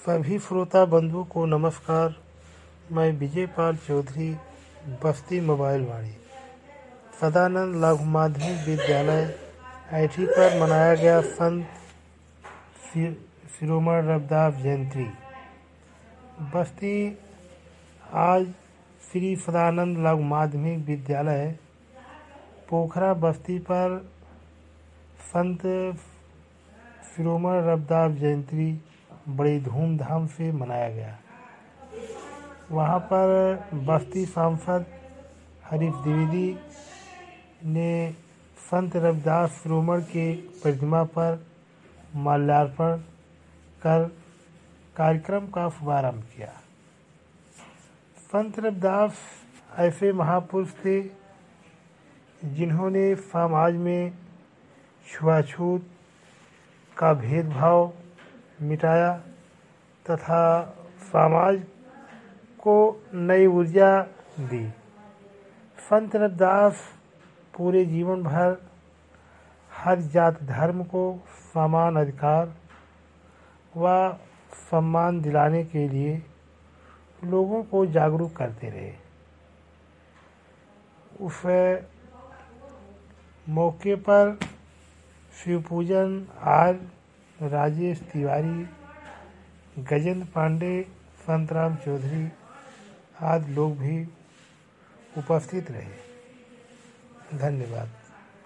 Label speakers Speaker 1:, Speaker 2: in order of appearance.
Speaker 1: सभी श्रोता बंधु को नमस्कार। मैं विजय पाल चौधरी, बस्ती मोबाइल वाणी, सदानंद लघु माध्यमिक विद्यालय ऐठी पर मनाया गया संत शिरोमणि रविदास जयंती। बस्ती आज श्री सदानंद लघु माध्यमिक विद्यालय पोखरा बस्ती पर संत शिरोमणि रविदास जयंती बड़ी धूमधाम से मनाया गया। वहाँ पर बस्ती सांसद हरीश द्विवेदी ने संत रविदास शिरोमणि के प्रतिमा पर माल्यार्पण कर कार्यक्रम का शुभारंभ किया। संत रविदास ऐसे महापुरुष थे जिन्होंने समाज में छुआछूत का भेदभाव मिटाया तथा समाज को नई ऊर्जा दी। संत रविदास पूरे जीवन भर हर जाति धर्म को समान अधिकार व सम्मान दिलाने के लिए लोगों को जागरूक करते रहे। उस मौके पर शिव पूजन आज राजेश तिवारी, गजेंद्र पांडे, संतराम चौधरी आदि लोग भी उपस्थित रहे। धन्यवाद।